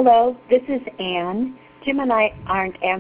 Hello, this is Anne. Jim and I aren't